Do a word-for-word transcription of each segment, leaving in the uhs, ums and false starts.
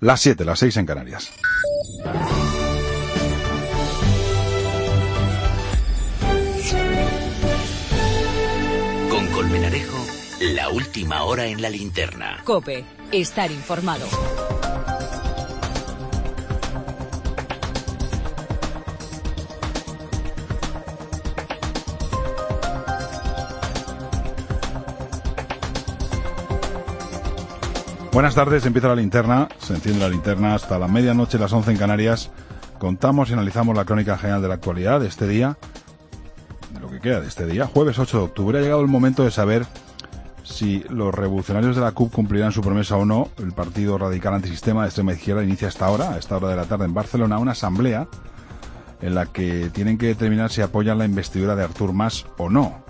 Las siete, las seis en Canarias. Con Colmenarejo, la última hora en la linterna. COPE, estar informado. Buenas tardes, empieza la linterna, se enciende la linterna hasta la medianoche, las once en Canarias. Contamos y analizamos la crónica general de la actualidad de este día, de lo que queda de este día, jueves ocho de octubre. Ha llegado el momento de saber si los revolucionarios de la C U P cumplirán su promesa o no. El Partido Radical Antisistema de extrema izquierda inicia hasta ahora, a esta hora de la tarde en Barcelona, una asamblea en la que tienen que determinar si apoyan la investidura de Artur Mas o no.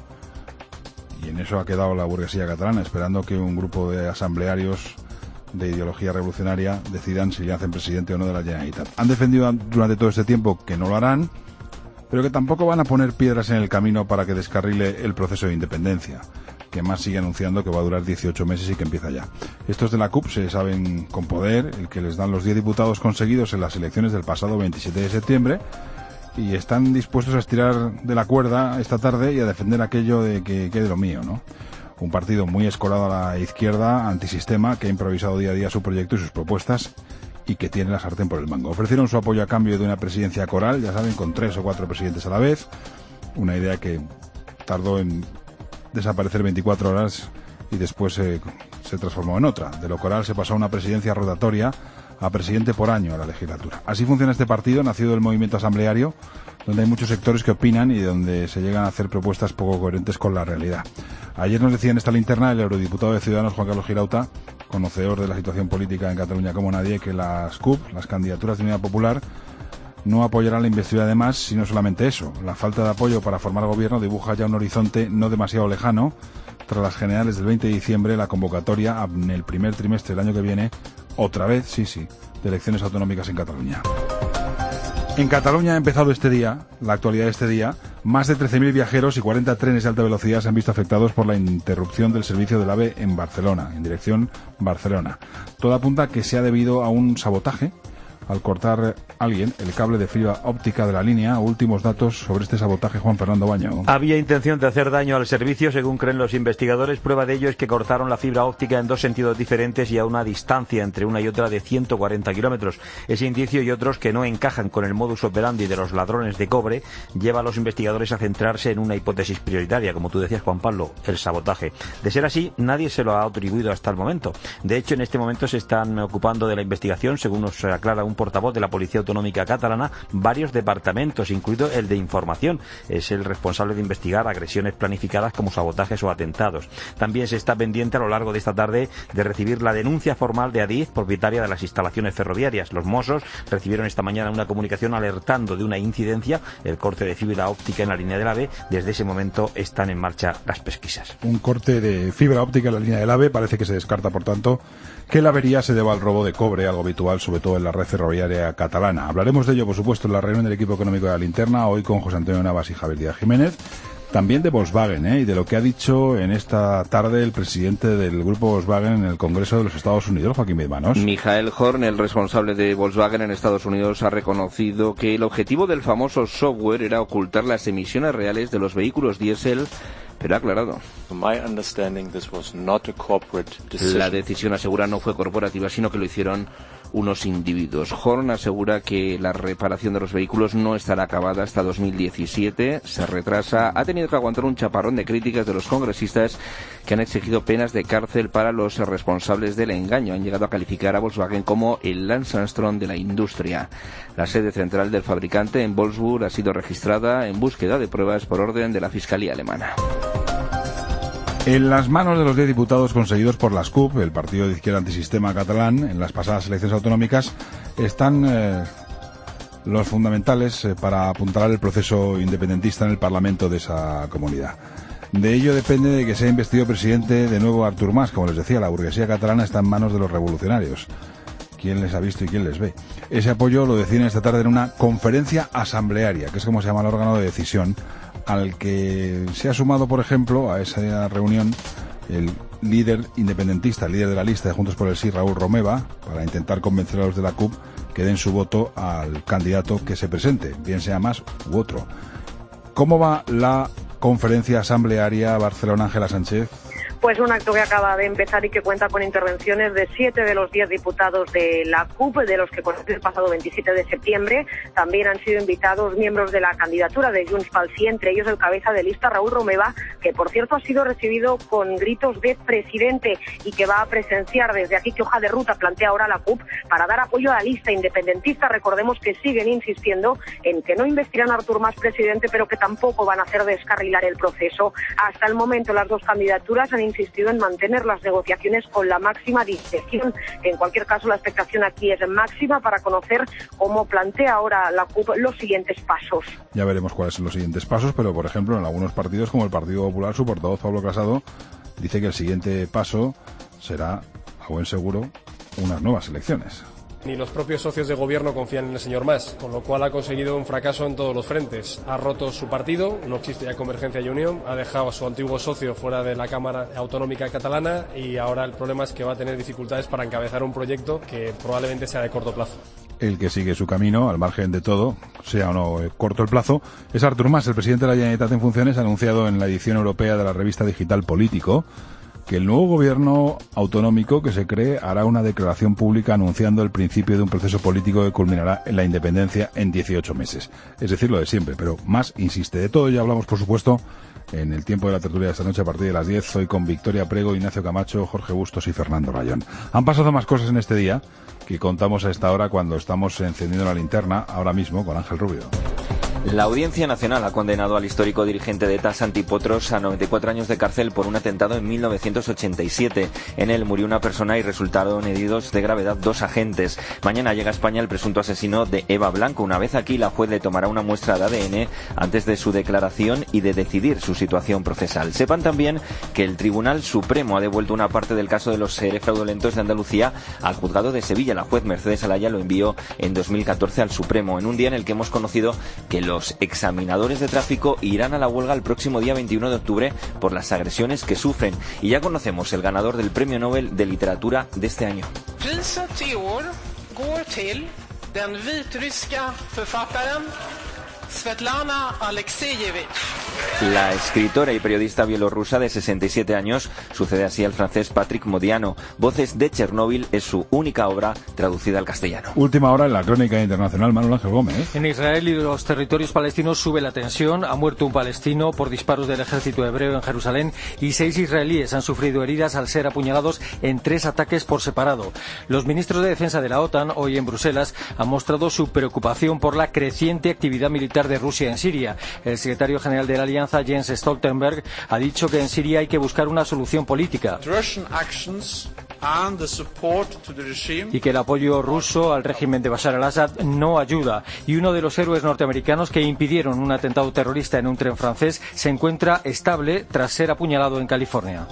Y en eso ha quedado la burguesía catalana, esperando que un grupo de asamblearios de ideología revolucionaria decidan si le hacen presidente o no de la Generalitat. Han defendido durante todo este tiempo que no lo harán, pero que tampoco van a poner piedras en el camino para que descarrile el proceso de independencia, que Mas sigue anunciando que va a durar dieciocho meses y que empieza ya. Estos de la C U P se saben con poder, el que les dan los diez diputados conseguidos en las elecciones del pasado veintisiete de septiembre, y están dispuestos a estirar de la cuerda esta tarde y a defender aquello de que quede lo mío, ¿no? Un partido muy escorado a la izquierda, antisistema, que ha improvisado día a día su proyecto y sus propuestas y que tiene la sartén por el mango. Ofrecieron su apoyo a cambio de una presidencia coral, ya saben, con tres o cuatro presidentes a la vez, una idea que tardó en desaparecer veinticuatro horas y después se, se transformó en otra. De lo coral se pasó a una presidencia rotatoria a presidente por año a la legislatura. Así funciona este partido, nacido del movimiento asambleario, donde hay muchos sectores que opinan y donde se llegan a hacer propuestas poco coherentes con la realidad. Ayer nos decía en esta linterna el eurodiputado de Ciudadanos, Juan Carlos Girauta, conocedor de la situación política en Cataluña como nadie, que las C U P, las candidaturas de Unidad Popular, no apoyarán la investidura de Mas, sino solamente eso. La falta de apoyo para formar gobierno dibuja ya un horizonte no demasiado lejano. Tras las generales del veinte de diciembre, la convocatoria en el primer trimestre del año que viene, otra vez, sí, sí, de elecciones autonómicas en Cataluña. En Cataluña ha empezado este día, la actualidad de este día, más de trece mil viajeros y cuarenta trenes de alta velocidad se han visto afectados por la interrupción del servicio del AVE en Barcelona, en dirección Barcelona. Todo apunta a que se ha debido a un sabotaje al cortar alguien el cable de fibra óptica de la línea. Últimos datos sobre este sabotaje, Juan Fernando Baño. Había intención de hacer daño al servicio, según creen los investigadores. Prueba de ello es que cortaron la fibra óptica en dos sentidos diferentes y a una distancia entre una y otra de ciento cuarenta kilómetros. Ese indicio y otros que no encajan con el modus operandi de los ladrones de cobre lleva a los investigadores a centrarse en una hipótesis prioritaria, como tú decías, Juan Pablo, el sabotaje. De ser así, nadie se lo ha atribuido hasta el momento. De hecho, en este momento se están ocupando de la investigación, según nos aclara un portavoz de la Policía Autonómica Catalana, varios departamentos, incluido el de Información. Es el responsable de investigar agresiones planificadas como sabotajes o atentados. También se está pendiente a lo largo de esta tarde de recibir la denuncia formal de Adif, propietaria de las instalaciones ferroviarias. Los Mossos recibieron esta mañana una comunicación alertando de una incidencia, el corte de fibra óptica en la línea del AVE. Desde ese momento están en marcha las pesquisas. Un corte de fibra óptica en la línea del AVE, parece que se descarta, por tanto, que la avería se deba al robo de cobre, algo habitual sobre todo en la red ferroviaria catalana. Hablaremos de ello, por supuesto, en la reunión del equipo económico de la linterna, hoy con José Antonio Navas y Javier Díaz Jiménez. También de Volkswagen, ¿eh? Y de lo que ha dicho en esta tarde el presidente del grupo Volkswagen en el Congreso de los Estados Unidos, Joaquín Bedmanos. Michael Horn, el responsable de Volkswagen en Estados Unidos, ha reconocido que el objetivo del famoso software era ocultar las emisiones reales de los vehículos diésel, pero ha aclarado. La decisión, asegura, no fue corporativa, sino que lo hicieron unos individuos. Horn asegura que la reparación de los vehículos no estará acabada hasta dos mil diecisiete, se retrasa. Ha tenido que aguantar un chaparrón de críticas de los congresistas que han exigido penas de cárcel para los responsables del engaño. Han llegado a calificar a Volkswagen como el Lance Armstrong de la industria. La sede central del fabricante en Wolfsburg ha sido registrada en búsqueda de pruebas por orden de la Fiscalía alemana. En las manos de los diez diputados conseguidos por las C U P, el partido de izquierda antisistema catalán, en las pasadas elecciones autonómicas, están eh, los fundamentales eh, para apuntalar el proceso independentista en el Parlamento de esa comunidad. De ello depende de que sea investido presidente de nuevo Artur Mas. Como les decía, la burguesía catalana está en manos de los revolucionarios. ¿Quién les ha visto y quién les ve? Ese apoyo lo deciden esta tarde en una conferencia asamblearia, que es como se llama el órgano de decisión, al que se ha sumado, por ejemplo, a esa reunión el líder independentista, líder de la lista de Juntos por el Sí, Raúl Romeva, para intentar convencer a los de la C U P que den su voto al candidato que se presente, bien sea más u otro. ¿Cómo va la conferencia asamblearia Barcelona, Ángela Sánchez? Pues un acto que acaba de empezar y que cuenta con intervenciones de siete de los diez diputados de la C U P, de los que conoció el pasado veintisiete de septiembre. También han sido invitados miembros de la candidatura de Junts pel Sí, entre ellos el cabeza de lista Raúl Romeva, que por cierto ha sido recibido con gritos de presidente y que va a presenciar desde aquí qué hoja de ruta plantea ahora la C U P para dar apoyo a la lista independentista. Recordemos que siguen insistiendo en que no investirán a Artur Mas presidente, pero que tampoco van a hacer descarrilar el proceso. Hasta el momento las dos candidaturas han insistido en mantener las negociaciones con la máxima discreción. En cualquier caso, la expectación aquí es máxima para conocer cómo plantea ahora la C U P los siguientes pasos. Ya veremos cuáles son los siguientes pasos, pero por ejemplo en algunos partidos como el Partido Popular, su portavoz Pablo Casado dice que el siguiente paso será, a buen seguro, unas nuevas elecciones. Ni los propios socios de gobierno confían en el señor Mas, con lo cual ha conseguido un fracaso en todos los frentes. Ha roto su partido, no existe ya Convergencia y Unión, ha dejado a su antiguo socio fuera de la Cámara Autonómica Catalana y ahora el problema es que va a tener dificultades para encabezar un proyecto que probablemente sea de corto plazo. El que sigue su camino, al margen de todo, sea o no corto el plazo, es Artur Mas. El presidente de la Generalitat en funciones ha anunciado en la edición europea de la revista digital Político que el nuevo gobierno autonómico que se cree hará una declaración pública anunciando el principio de un proceso político que culminará en la independencia en dieciocho meses. Es decir, lo de siempre, pero Mas insiste. De todo ya hablamos, por supuesto, en el tiempo de la tertulia de esta noche a partir de las diez. Hoy con Victoria Prego, Ignacio Camacho, Jorge Bustos y Fernando Rayón. Han pasado más cosas en este día que contamos a esta hora cuando estamos encendiendo la linterna, ahora mismo con Ángel Rubio. La Audiencia Nacional ha condenado al histórico dirigente de ETA, Santi Potros, a noventa y cuatro años de cárcel por un atentado en mil novecientos ochenta y siete. En él murió una persona y resultaron heridos de gravedad dos agentes. Mañana llega a España el presunto asesino de Eva Blanco. Una vez aquí, la juez le tomará una muestra de A D N antes de su declaración y de decidir su situación procesal. Sepan también que el Tribunal Supremo ha devuelto una parte del caso de los seres fraudulentos de Andalucía al juzgado de Sevilla. La juez Mercedes Alaya lo envió en dos mil catorce al Supremo, en un día en el que hemos conocido que los Los examinadores de tráfico irán a la huelga el próximo día veintiuno de octubre por las agresiones que sufren. Y ya conocemos el ganador del Premio Nobel de Literatura de este año. Priset i år går till den vitryska författaren Svetlana Alexievich. La escritora y periodista bielorrusa de sesenta y siete años sucede así al francés Patrick Modiano. Voces de Chernóbil es su única obra traducida al castellano. Última hora en la crónica internacional, Manuel Ángel Gómez. En Israel y los territorios palestinos sube la tensión. Ha muerto un palestino por disparos del ejército hebreo en Jerusalén y seis israelíes han sufrido heridas al ser apuñalados en tres ataques por separado. Los ministros de defensa de la OTAN, hoy en Bruselas, han mostrado su preocupación por la creciente actividad militar de Rusia en Siria. El secretario general de la Alianza, Jens Stoltenberg, ha dicho que en Siria hay que buscar una solución política y que el apoyo ruso al régimen de Bashar al-Assad no ayuda. Y uno de los héroes norteamericanos que impidieron un atentado terrorista en un tren francés se encuentra estable tras ser apuñalado en California.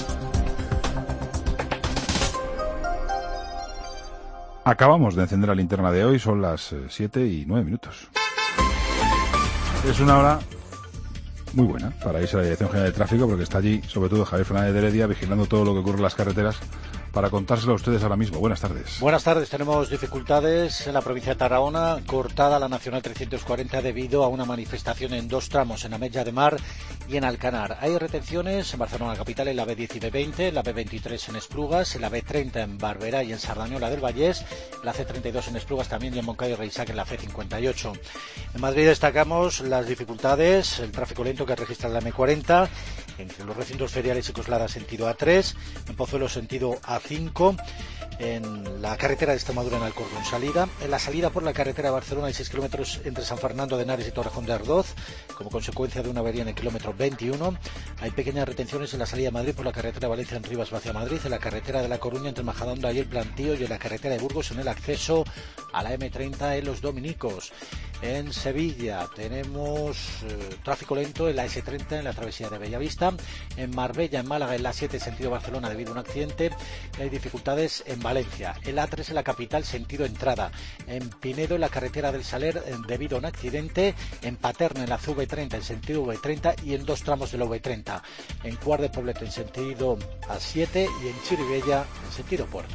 Acabamos de encender la linterna de hoy, son las siete y nueve minutos. Es una hora muy buena para irse a la Dirección General de Tráfico, porque está allí, sobre todo, Javier Fernández de Heredia, vigilando todo lo que ocurre en las carreteras, para contárselo a ustedes ahora mismo. Buenas tardes. Buenas tardes. Tenemos dificultades en la provincia de Tarragona, cortada la Nacional trescientos cuarenta debido a una manifestación en dos tramos, en Ametlla de Mar y en Alcanar. Hay retenciones en Barcelona capital, en la B diez y B veinte, en la B veintitrés en Esplugas, en la B treinta en Barberá y en Sardañola del Vallés, la C treinta y dos en Esplugas también y en Moncada y Reisac en la C cincuenta y ocho. En Madrid destacamos las dificultades, el tráfico lento que registra la M cuarenta, entre los recintos feriales y Coslada sentido A tres, en Pozuelo sentido A cinco, en la carretera de Extremadura en Alcorcón salida, en la salida por la carretera de Barcelona hay seis kilómetros entre San Fernando de Henares y Torrejón de Ardoz, como consecuencia de una avería en el kilómetro veintiuno. Hay pequeñas retenciones en la salida de Madrid por la carretera de Valencia en Rivas hacia Madrid, en la carretera de La Coruña entre Majadahonda y El Plantío y en la carretera de Burgos en el acceso a la M treinta en Los Dominicos. En Sevilla tenemos eh, tráfico lento en la ese treinta en la travesía de Bellavista. En Marbella, en Málaga, en la siete sentido Barcelona debido a un accidente. Y hay dificultades en Valencia. En la A tres en la capital sentido entrada. En Pinedo, en la carretera del Saler eh, debido a un accidente. En Paterna, en la C V treinta en sentido V treinta y en dos tramos de la V treinta. En Cuart de Poblet en sentido A siete y en Chirivella en sentido Puerto.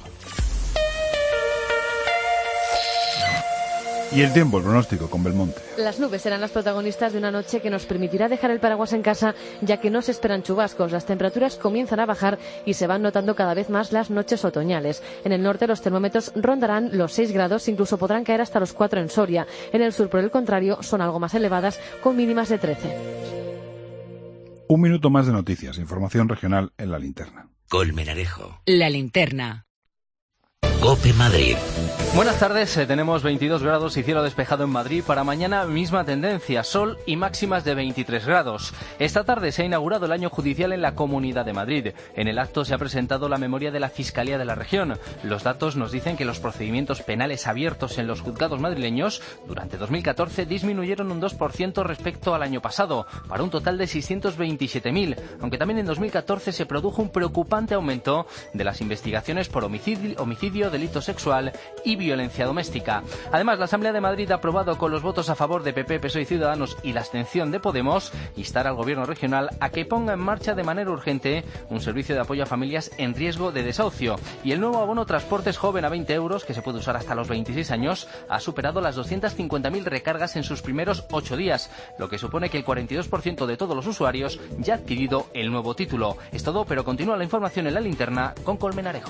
Y el tiempo, el pronóstico con Belmonte. Las nubes serán las protagonistas de una noche que nos permitirá dejar el paraguas en casa, ya que no se esperan chubascos. Las temperaturas comienzan a bajar y se van notando cada vez más las noches otoñales. En el norte los termómetros rondarán los seis grados, incluso podrán caer hasta los cuatro en Soria. En el sur, por el contrario, son algo más elevadas, con mínimas de trece. Un minuto más de noticias, información regional en La Linterna. Colmenarejo. La Linterna. COPE Madrid. Buenas tardes, eh, tenemos veintidós grados y cielo despejado en Madrid. Para mañana misma tendencia, sol y máximas de veintitrés grados. Esta tarde se ha inaugurado el año judicial en la Comunidad de Madrid. En el acto se ha presentado la memoria de la Fiscalía de la región. Los datos nos dicen que los procedimientos penales abiertos en los juzgados madrileños durante dos mil catorce disminuyeron un dos por ciento respecto al año pasado, para un total de seiscientos veintisiete mil, aunque también en dos mil catorce se produjo un preocupante aumento de las investigaciones por homicidio, homicidio delito sexual y violencia doméstica. Además, la Asamblea de Madrid ha aprobado con los votos a favor de P P, P S O E y Ciudadanos y la abstención de Podemos instar al Gobierno regional a que ponga en marcha de manera urgente un servicio de apoyo a familias en riesgo de desahucio. Y el nuevo abono Transportes Joven a veinte euros, que se puede usar hasta los veintiséis años, ha superado las doscientas cincuenta mil recargas en sus primeros ocho días, lo que supone que el cuarenta y dos por ciento de todos los usuarios ya ha adquirido el nuevo título. Es todo, pero continúa la información en La Linterna con Colmenarejo.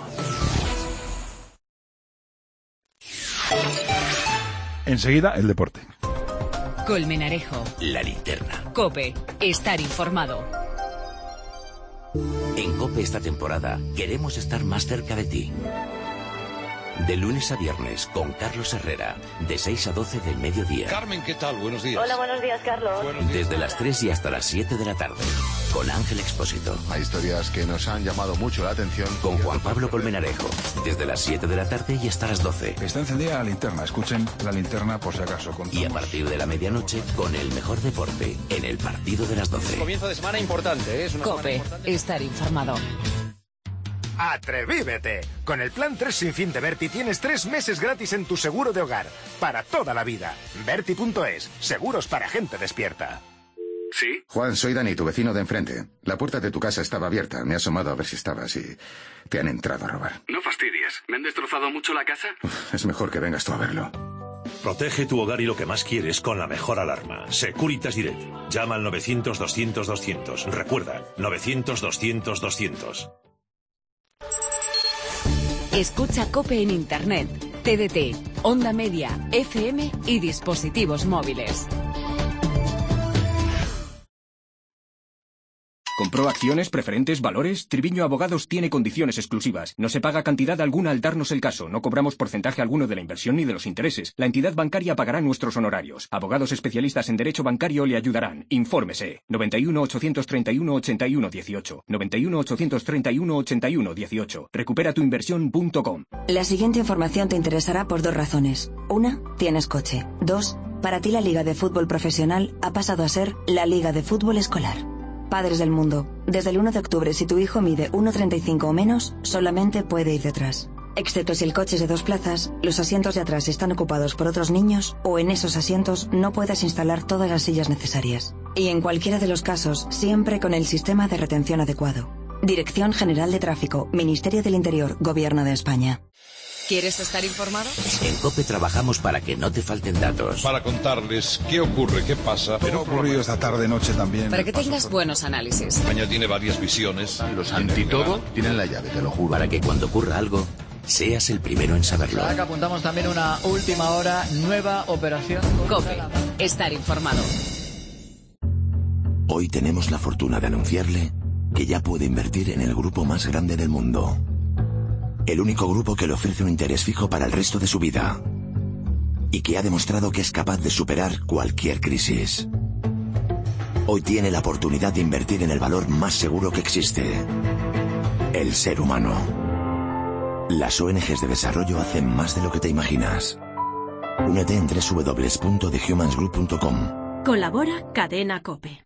Enseguida, el deporte. Colmenarejo. La Linterna. COPE. Estar informado. En COPE esta temporada queremos estar más cerca de ti. De lunes a viernes con Carlos Herrera, de seis a doce del mediodía. Carmen, ¿qué tal? Buenos días. Hola, buenos días, Carlos. Buenos días. Desde las tres y hasta las siete de la tarde, con Ángel Expósito. Hay historias que nos han llamado mucho la atención. Con Juan Pablo Colmenarejo, desde las siete de la tarde y hasta las doce. Está encendida la linterna, escuchen La Linterna por si acaso. Contamos. Y a partir de la medianoche, con el mejor deporte, en el partido de las doce. Comienzo de semana importante, ¿eh? Es una COPE. importante. Estar informado. ¡Atrevívete! Con el plan tres sin fin de Berti tienes tres meses gratis en tu seguro de hogar. Para toda la vida. Berti punto es. Seguros para gente despierta. ¿Sí? Juan, soy Dani, tu vecino de enfrente. La puerta de tu casa estaba abierta. Me he asomado a ver si estabas y te han entrado a robar. No fastidies. ¿Me han destrozado mucho la casa? Uf, es mejor que vengas tú a verlo. Protege tu hogar y lo que más quieres con la mejor alarma. Securitas Direct. Llama al novecientos, doscientos, doscientos. Recuerda, novecientos, doscientos, doscientos. Escucha COPE en Internet, T D T, Onda Media, F M y dispositivos móviles. ¿Compró acciones, preferentes, valores? Triviño Abogados tiene condiciones exclusivas. No se paga cantidad alguna al darnos el caso. No cobramos porcentaje alguno de la inversión ni de los intereses. La entidad bancaria pagará nuestros honorarios. Abogados especialistas en derecho bancario le ayudarán. Infórmese. noventa y uno, ochocientos treinta y uno, ochenta y uno dieciocho. noventa y uno, ochocientos treinta y uno, ochenta y uno dieciocho. recupera tu inversión punto com. La siguiente información te interesará por dos razones. Una, tienes coche. Dos, para ti la Liga de Fútbol Profesional ha pasado a ser la Liga de Fútbol Escolar. Padres del mundo, desde el uno de octubre, si tu hijo mide uno treinta y cinco o menos, solamente puede ir detrás. Excepto si el coche es de dos plazas, los asientos de atrás están ocupados por otros niños o en esos asientos no puedes instalar todas las sillas necesarias. Y en cualquiera de los casos, siempre con el sistema de retención adecuado. Dirección General de Tráfico, Ministerio del Interior, Gobierno de España. ¿Quieres estar informado? En COPE trabajamos para que no te falten datos. Para contarles qué ocurre, qué pasa. Pero ha ocurrido esta tarde, noche también. Para que tengas buenos análisis. España tiene varias visiones. Los antitodo tienen la llave, te lo juro. Para que cuando ocurra algo, seas el primero en saberlo. Ahora que apuntamos también una última hora, nueva operación. COPE. Estar informado. Hoy tenemos la fortuna de anunciarle que ya puede invertir en el grupo más grande del mundo. El único grupo que le ofrece un interés fijo para el resto de su vida. Y que ha demostrado que es capaz de superar cualquier crisis. Hoy tiene la oportunidad de invertir en el valor más seguro que existe. El ser humano. Las O N Ges de desarrollo hacen más de lo que te imaginas. Únete en doble u doble u doble u punto the humans group punto com. Colabora Cadena COPE.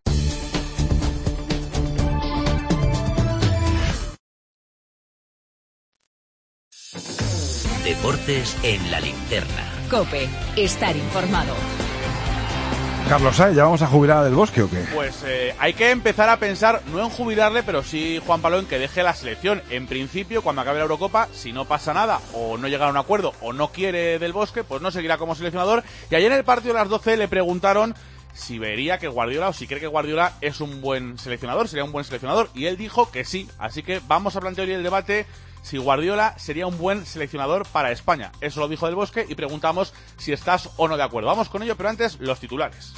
Deportes en la linterna. COPE, estar informado. Carlos Saez, ¿ya vamos a jubilar a Del Bosque o qué? Pues eh, hay que empezar a pensar, no en jubilarle, pero sí, Juan Pablo, en que deje la selección. En principio, cuando acabe la Eurocopa, si no pasa nada, o no llega a un acuerdo, o no quiere Del Bosque, pues no seguirá como seleccionador. Y ayer en el partido de las doce le preguntaron si vería que Guardiola, o si cree que Guardiola es un buen seleccionador, sería un buen seleccionador. Y él dijo que sí. Así que vamos a plantear hoy el debate si Guardiola sería un buen seleccionador para España. Eso lo dijo Del Bosque y preguntamos si estás o no de acuerdo. Vamos con ello, pero antes los titulares.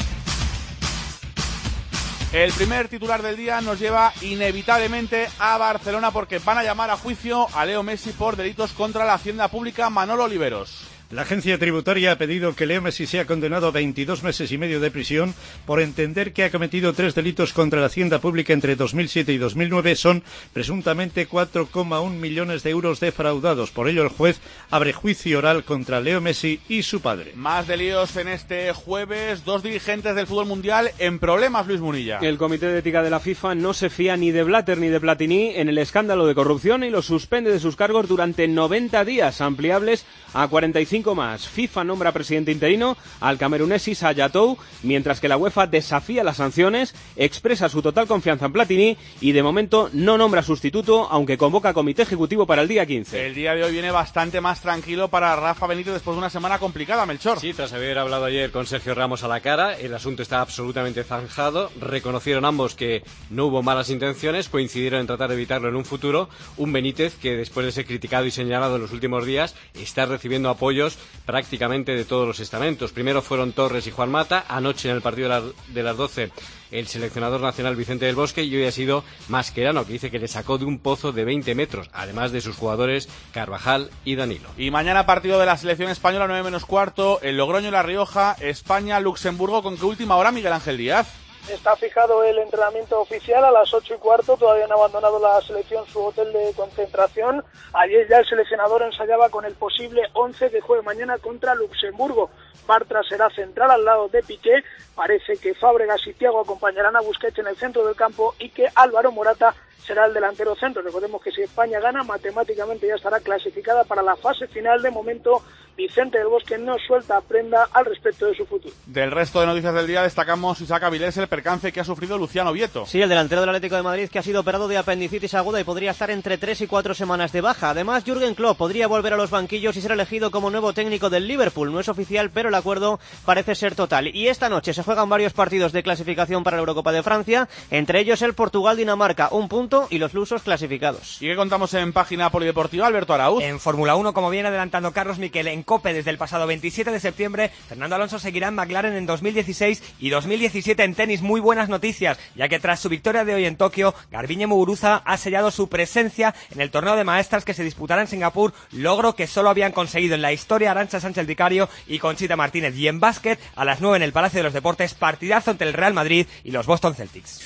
El primer titular del día nos lleva inevitablemente a Barcelona porque van a llamar a juicio a Leo Messi por delitos contra la hacienda pública. Manolo Oliveros. La agencia tributaria ha pedido que Leo Messi sea condenado a veintidós meses y medio de prisión por entender que ha cometido tres delitos contra la hacienda pública entre dos mil siete y dos mil nueve. Son presuntamente cuatro coma uno millones de euros defraudados. Por ello, el juez abre juicio oral contra Leo Messi y su padre. Más de líos en este jueves. Dos dirigentes del fútbol mundial en problemas, Luis Munilla. El Comité de Ética de la FIFA no se fía ni de Blatter ni de Platini en el escándalo de corrupción y los suspende de sus cargos durante noventa días, ampliables a cuarenta y cinco más. FIFA nombra presidente interino al camerunés Issa Hayatou, mientras que la UEFA desafía las sanciones, expresa su total confianza en Platini y de momento no nombra sustituto, aunque convoca comité ejecutivo para el día quince. El día de hoy viene bastante más tranquilo para Rafa Benítez después de una semana complicada, Melchor. Sí, tras haber hablado ayer con Sergio Ramos a la cara, el asunto está absolutamente zanjado. Reconocieron ambos que no hubo malas intenciones, coincidieron en tratar de evitarlo en un futuro. Un Benítez que, después de ser criticado y señalado en los últimos días, está recibiendo apoyos prácticamente de todos los estamentos. Primero fueron Torres y Juan Mata, anoche en el partido de, la, de las doce el seleccionador nacional Vicente del Bosque, y hoy ha sido Mascherano, que dice que le sacó de un pozo de veinte metros, además de sus jugadores Carvajal y Danilo. Y mañana partido de la selección española, nueve menos cuarto, el Logroño y La Rioja, España, Luxemburgo. ¿Con qué última hora, Miguel Ángel Díaz? Está fijado el entrenamiento oficial a las ocho y cuarto, todavía no ha abandonado la selección su hotel de concentración. Ayer ya el seleccionador ensayaba con el posible once que juegue mañana contra Luxemburgo. Bartra será central al lado de Piqué, parece que Fábregas y Thiago acompañarán a Busquets en el centro del campo y que Álvaro Morata será el delantero centro. Recordemos que si España gana, matemáticamente ya estará clasificada para la fase final. De momento, Vicente del Bosque no suelta prenda al respecto de su futuro. Del resto de noticias del día destacamos, Isaac Avilés, el percance que ha sufrido Luciano Vieto. Sí, el delantero del Atlético de Madrid, que ha sido operado de apendicitis aguda y podría estar entre tres y cuatro semanas de baja. Además, Jürgen Klopp podría volver a los banquillos y ser elegido como nuevo técnico del Liverpool. No es oficial, pero el acuerdo parece ser total. Y esta noche se juegan varios partidos de clasificación para la Eurocopa de Francia, entre ellos el Portugal-Dinamarca, un punto, y los lusos clasificados. ¿Y qué contamos en página polideportiva, Alberto Arauz? En Fórmula uno, como viene adelantando Carlos Miquel en COPE desde el pasado veintisiete de septiembre, Fernando Alonso seguirá en McLaren en dos mil dieciséis y dos mil diecisiete en tenis. Muy buenas noticias, ya que tras su victoria de hoy en Tokio, Garbiñe Muguruza ha sellado su presencia en el torneo de maestras que se disputará en Singapur, logro que solo habían conseguido en la historia Arantxa Sánchez Vicario y Conchita Martínez. Y en básquet, a las nueve en el Palacio de los Deportes, partidazo entre el Real Madrid y los Boston Celtics.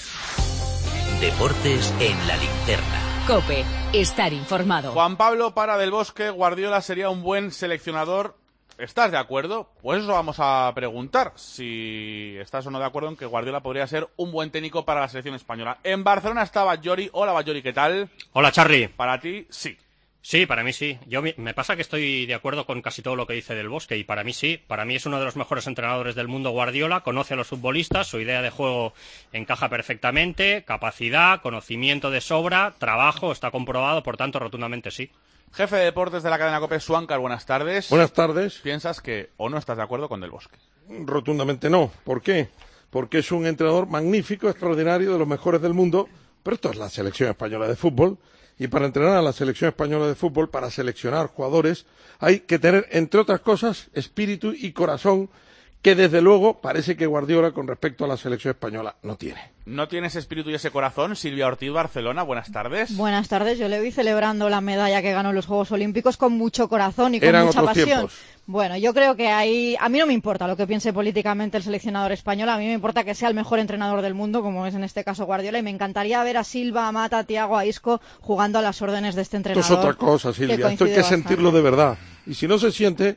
Deportes en la linterna. COPE, estar informado. Juan Pablo, para Del Bosque, Guardiola sería un buen seleccionador. ¿Estás de acuerdo? Pues eso vamos a preguntar, si estás o no de acuerdo en que Guardiola podría ser un buen técnico para la selección española. En Barcelona está Batllori. Hola, Batllori, ¿qué tal? Hola, Charly. Para ti, sí. Sí, para mí sí. Yo me pasa que estoy de acuerdo con casi todo lo que dice Del Bosque, y para mí sí. Para mí es uno de los mejores entrenadores del mundo Guardiola, conoce a los futbolistas, su idea de juego encaja perfectamente, capacidad, conocimiento de sobra, trabajo, está comprobado, por tanto, rotundamente sí. Jefe de deportes de la cadena COPE, Suáncar, buenas tardes. Buenas tardes. ¿Piensas que o no estás de acuerdo con Del Bosque? Rotundamente no. ¿Por qué? Porque es un entrenador magnífico, extraordinario, de los mejores del mundo, pero esto es la selección española de fútbol. Y para entrenar a la selección española de fútbol, para seleccionar jugadores, hay que tener, entre otras cosas, espíritu y corazón, que desde luego parece que Guardiola, con respecto a la selección española, no tiene. ¿No tienes espíritu y ese corazón? Silvia Ortiz, Barcelona, buenas tardes. Buenas tardes, yo le vi celebrando la medalla que ganó en los Juegos Olímpicos con mucho corazón y con Eran mucha otros pasión. Tiempos. Bueno, yo creo que ahí, a mí no me importa lo que piense políticamente el seleccionador español, a mí me importa que sea el mejor entrenador del mundo, como es en este caso Guardiola, y me encantaría ver a Silva, a Mata, a Thiago, a Isco jugando a las órdenes de este entrenador. Esto es otra cosa, Silvia, esto hay que sentirlo de verdad. Y si no se siente,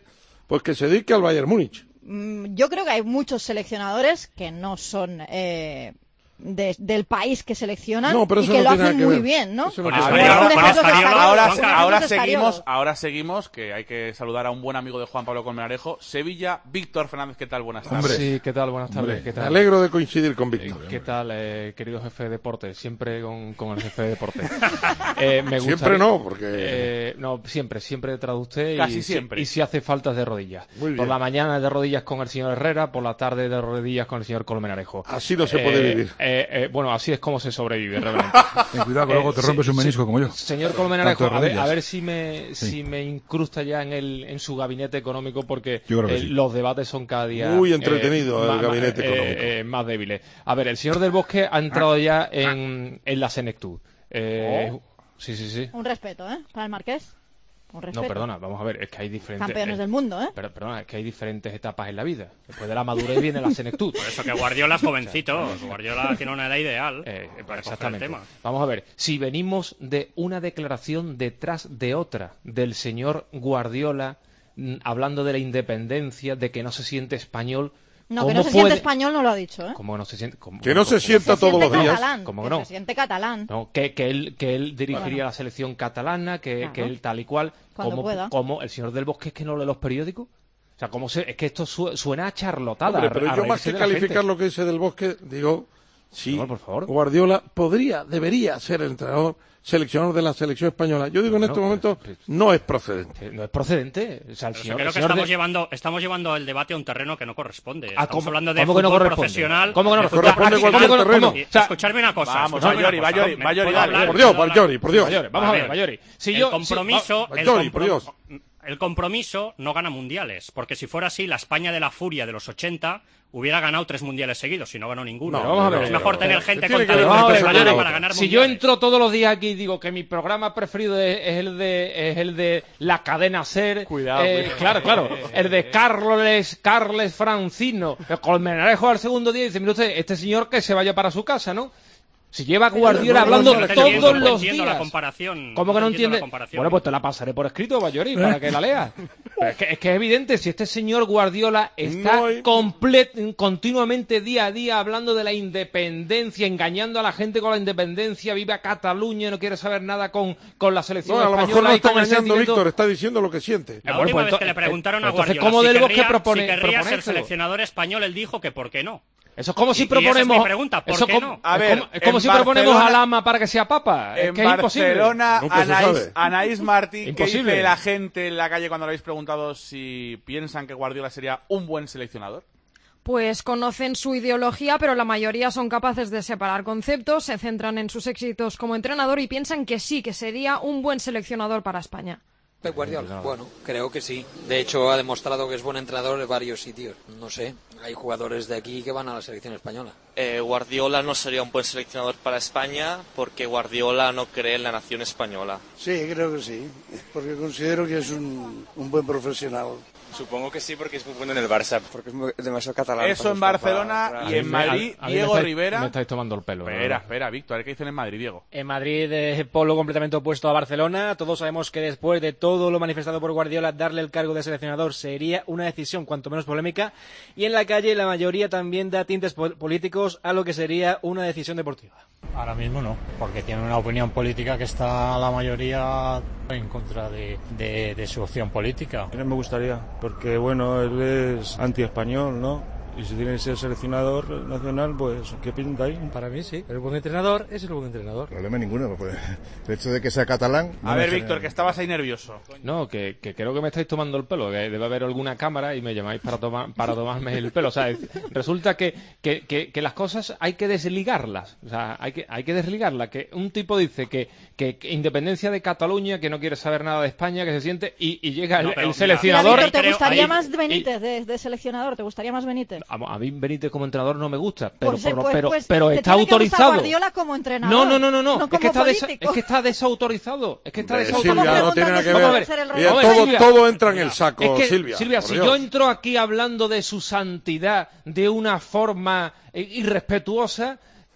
pues que se dedique al Bayern Múnich. Yo creo que hay muchos seleccionadores que no son eh, de, del país que seleccionan no, pero y eso que no lo tiene hacen que muy ver. bien, ¿no? Eso no Bueno, tiene ahora, que ver. ahora, ahora, ahora, ahora Son seguimos, ahora seguimos, que hay que saludar a un buen amigo de Juan Pablo Colmenarejo, Sevilla, Víctor Fernández. ¿Qué tal? Buenas tardes. Hombre. Sí, ¿qué tal? Buenas tardes. Hombre, ¿Qué tal? Me alegro de coincidir con Víctor. Eh, ¿Qué tal, eh, querido jefe de deporte? Siempre con, con el jefe de deporte. eh, me gustaría, siempre no, porque... Eh, no, siempre, siempre detrás de usted. Casi y, siempre. Y si hace falta es de rodillas. Muy bien. Por la mañana de rodillas con el señor Herrera, por la tarde de rodillas con el señor Colmenarejo. Así no se puede Eh, vivir. eh, eh, bueno, así es como se sobrevive, realmente. Ten cuidado que luego te rompes un menisco como yo. Señor Colmenarejo, Tanto de a ver, rodillas. a ver si me, Sí. si me incrusta ya en el en su gabinete económico, porque Yo creo que eh, sí. los debates son cada día Muy entretenido el más- gabinete eh, económico. eh, más débiles. A ver, el señor del Bosque ha entrado ya en, en la Senectud. Eh, Oh. Sí, sí, sí. Un respeto, ¿eh? Para el Marqués. Un respeto. No, perdona, vamos a ver, es que hay diferentes... Campeones eh, del mundo, ¿eh? Pero, perdona, es que hay diferentes etapas en la vida. Después de la madurez viene la senectud. Por eso que Guardiola es jovencito. Guardiola tiene una edad ideal Eh, para coger el exactamente. tema. Vamos a ver, si venimos de una declaración detrás de otra del señor Guardiola mm, hablando de la independencia, de que no se siente español... No, que ¿cómo no se siente puede- español no lo ha dicho, ¿eh? ¿Cómo no se siente? cómo- Que no se cómo- sienta Se todos siente los días. catalán, ¿Cómo que no? se siente catalán. No, que, que él que él dirigiría Bueno. la selección catalana, que, Claro. que él tal y cual, Cuando como, pueda. como el señor del Bosque es que no lee los periódicos. O sea, ¿cómo se, es que esto su- suena a charlotada. Hombre, a- pero a yo más reírse que de la calificar gente. lo que dice del Bosque, digo, sí, No, por favor. Guardiola podría, debería ser el entrenador seleccionador de la selección española. Yo digo en Bueno, este momento, pues, no es procedente. Eh, No es procedente. O sea, el Pero señor, creo el que señor estamos de- llevando estamos llevando el debate a un terreno que no corresponde. Ah, Estamos ¿cómo- hablando de cómo que no fútbol corresponde? profesional. ¿Cómo que no de fútbol corresponde profesional. cualquier terreno? Y- O sea, escuchadme una cosa. Vamos, escuchadme Bayori, una cosa. Bayori, ¿Me Bayori, puedo dale. hablar? Por Dios, ¿Puedo hablar? Bayori, por Dios. Mayores, vamos a ver, Mayori. Si el yo, compromiso, si- el, Bayori, por compro- Dios. el compromiso no gana mundiales, porque si fuera así, la España de la furia de los ochenta hubiera ganado tres mundiales seguidos y no ganó ninguno. No, vamos a ver, es mejor pero- tener pero gente tiene con que ver talento una cosa catalana con la para otra. ganar si yo mundiales. entro todos los días aquí y digo que mi programa preferido es, es el de es el de la cadena SER, Cuidado, eh, cuidado. claro, claro, el de Carles Carles Francino, el Colmenarejo al segundo día y dice, mire usted, este señor que se vaya para su casa, ¿no? Si lleva Guardiola no, hablando no, no, te todos entiendo, no los entiendo días. la comparación. ¿Cómo que no entiendo entiende? la comparación. Bueno, pues te la pasaré por escrito, Bayori, para que la leas. Pero es, que, es que es evidente, si este señor Guardiola está No hay- complet- continuamente día a día hablando de la independencia, engañando a la gente con la independencia, vive a Cataluña, no quiere saber nada con, con la selección No, a lo española mejor no y está con el engañando, sentimiento- Víctor, está diciendo lo que siente. La Bueno, última pues vez que le ento- preguntaron eh, a entonces, Guardiola ¿cómo si del Bosque querría, propone- si querría propone ser esto? seleccionador español, él dijo que por qué no. Eso es como si Y- y esa es mi proponemos... pregunta, ¿por eso qué como- no? es A ver, como, es como en si proponemos Barcelona- a Lama para que sea papa. Es En que es imposible. Barcelona, Nunca se Anaís, sabe. Anaís Martí, ¿qué Imposible. dice la gente en la calle cuando le habéis preguntado si piensan que Guardiola sería un buen seleccionador? Pues conocen su ideología, pero la mayoría son capaces de separar conceptos, se centran en sus éxitos como entrenador y piensan que sí, que sería un buen seleccionador para España. Pep Guardiola, bueno, creo que sí. De hecho, ha demostrado que es buen entrenador en varios sitios. No sé, hay jugadores de aquí que van a la selección española. Eh, Guardiola no sería un buen seleccionador para España porque Guardiola no cree en la nación española. Sí, creo que sí, porque considero que es un, un buen profesional. Supongo que sí, porque es muy bueno en el Barça, porque es muy- demasiado catalán. Eso para en buscar Barcelona para- y en Madrid, A mí me Diego estáis- Rivera. Me estáis tomando el pelo. Espera, espera, Víctor, a ver qué dicen en Madrid, Diego. En Madrid, eh, polo completamente opuesto a Barcelona. Todos sabemos que después de todo lo manifestado por Guardiola, darle el cargo de seleccionador sería una decisión cuanto menos polémica. Y en la calle, la mayoría también da tintes pol- políticos a lo que sería una decisión deportiva. Ahora mismo no, porque tiene una opinión política que está la mayoría en contra de, de, de su opción política. No me gustaría, porque bueno, él es anti-español, ¿no? Y si tiene que ser seleccionador nacional, pues ¿qué pinta ahí? Para mí sí, el buen entrenador es el buen entrenador. Problema ninguno, pues, el hecho de que sea catalán... A ver, Víctor, que estabas ahí nervioso. No, que, que creo que me estáis tomando el pelo, que debe haber alguna cámara y me llamáis para tomar para tomarme el pelo. O sea, es- resulta que, que, que, que las cosas hay que desligarlas. O sea, hay que, hay que desligarlas. Que un tipo dice que, que, que independencia de Cataluña, que no quiere saber nada de España, que se siente, y, y llega el, No, pero el mira, seleccionador... Víctor, ¿te ahí- gustaría ahí- más y- Benítez de, de seleccionador? ¿Te gustaría más Benítez? A, a mí Benítez como entrenador no me gusta, pero, Pues, por- pues, pero, pues, pero te está tiene que gustar autorizado. Guardiola como entrenador, No, no, no, no, no. no es, que como está desa- político. es que está desautorizado. Es que está Eh, desautorizado. Silvia, no tiene nada que Vamos a ver. ver, Y vamos a ver, todo, Silvia. todo entra en el saco, Es que, Silvia. Silvia, por si Dios. yo entro aquí hablando de su santidad de una forma eh, irrespetuosa,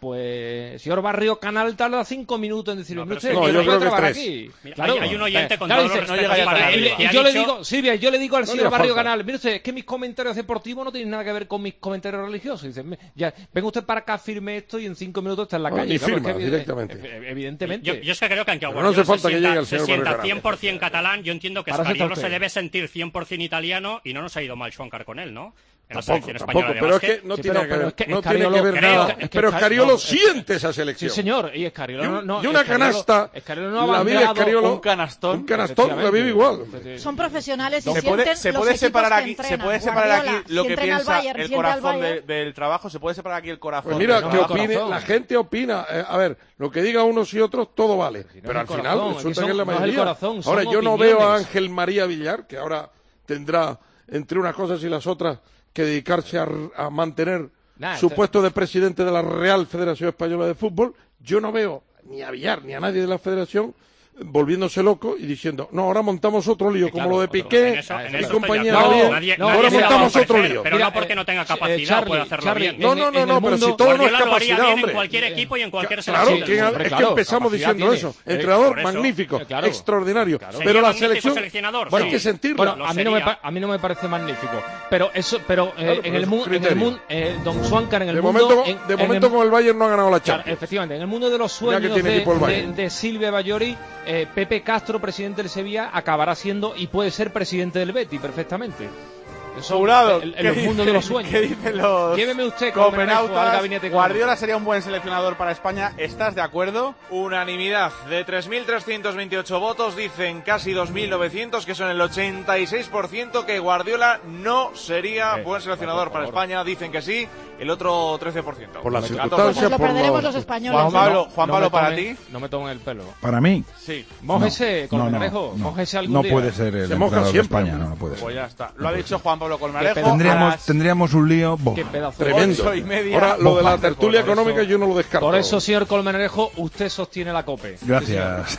Pues, señor Barrio Canal tarda cinco minutos en decirlo. No, usted, no, que yo no puede creo que trabajar tres. aquí. Mira, Claro, hay- hay un oyente con claro, todos los dice, respetos no para llega él, y que ha yo le dicho- digo, Silvia, yo le digo al No señor le Barrio falta. Canal, mire usted, es que mis comentarios deportivos no tienen nada que ver con mis comentarios religiosos. Dice, me- ya, venga usted para acá, firme esto y en cinco minutos está en la No, calle. ni Claro, firma, es que evi- directamente. ev- Evidentemente. Yo, yo es que creo que aunque Pero no Guardiola hace falta se que sienta, llegue el se señor sienta Barrio Canal. cien por ciento catalán, yo entiendo que Para eso está Scariolo se usted. debe sentir cien por ciento italiano y no nos ha ido mal Schwankar con él, ¿no? En la Tampoco, selección tampoco, española de pero es básquet. que no Sí, tiene pero- que pero ver, es que no Escariolo- tiene que ver creo- nada. es que Pero Escariolo- Escariolo no, es- siente esa Sí, selección. señor, y Escariolo Y un- no, no, y una Escariolo- canasta, Escariolo no ha la vive bandeado Escariolo, un canastón. un canastón la vive igual. hombre. Son profesionales y Se sienten puede, se los puede equipos separar que aquí, se entrenan. puede separar Guardiola, aquí lo si que entrena al piensa Bayern, el si entra al corazón de- Bayern. del trabajo, se puede separar aquí el corazón. Pues mira, del que trabajo. opine, la gente opina. Eh, a ver, lo que diga unos y otros, todo vale. Pero es al el final corazón, resulta es que que es la son- no es el mayoría. corazón, son Ahora, yo no veo a opiniones. Ángel María Villar, que ahora tendrá, entre unas cosas y las otras, que dedicarse a, a mantener Nah, su esto- puesto de presidente de la Real Federación Española de Fútbol. Yo no veo ni a Villar ni a nadie de la federación volviéndose loco y diciendo, no, ahora montamos otro lío, como lo de Piqué En eso- en y eso compañía. estoy de acuerdo. Nadie- Nadie- ahora nadie se la va a montamos otro ofrecer, lío. pero Mira, no porque eh, no tenga eh, capacidad Charlie, puede hacerlo Charlie, bien. No, en- no, no, en no, el pero si mundo- todo no es Guardiola lo haría capacidad, bien hombre. en cualquier equipo y en cualquier Claro, selección. que, hombre, es que claro, empezamos capacidad diciendo tiene. eso. Eh, Entrenador por eso. magnífico, Eh, claro. extraordinario. Claro. Pero Sería la magnífico selección seleccionador, bueno, sí. hay que sentirla. Bueno, Lo a mí, no me, sería. pa- a mí no me parece magnífico. Pero eso, pero eh, Claro, en, pero el es mu- un en el criterio. mundo, eh, Don Swankar en el De mundo. momento, en- de en momento el- con el Bayern no ha ganado la Claro, Champions. efectivamente, en el mundo de los Mira que sueños tiene de, equipo el de, Bayern. de Silvia Bayori, eh, Pepe Castro, presidente del Sevilla, acabará siendo y puede ser presidente del Betis perfectamente. Eso, Jurado, en, en ¿qué los dice- mundos de los sueños. ¿Qué dicen los Lléveme usted con Menezes al copenautas? gabinete Guardiola sería un buen seleccionador para España. ¿Estás de acuerdo? Unanimidad de tres mil trescientos veintiocho votos, dicen casi dos mil novecientos, que son el ochenta y seis por ciento que Guardiola no sería Eh, buen seleccionador por para favor. España, dicen que sí, el otro trece por ciento. Por las Me circunstancias, Pues lo por perderemos los- los españoles. Juan Pablo, Juan No Pablo me para tomen- ti. No me tomen el pelo. Para mí, Sí. Mójese, no, no, Colmenarejo. no, Mójese algún no día. puede ser el Se moja entrenador de siempre, España, hombre. no, no puede ser. Pues ya está. Lo ha dicho Juan Pablo Colmenarejo. pedazo- Tendríamos, A las tendríamos un lío. boh, Qué pedazo de- Tremendo. ocho y media. Ahora, lo de la Bofante, tertulia por eso. económica yo no lo descarto. Por eso, señor Colmenarejo, usted sostiene la COPE. Gracias.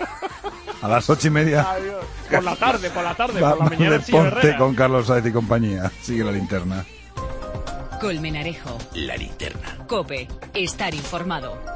A las ocho y media. Adiós. Por la tarde, por la tarde, por la Vamos mañana. el señor Deporte Herrera. con Carlos Saez y compañía. Sigue la linterna. Colmenarejo. La linterna. Cope. Estar informado.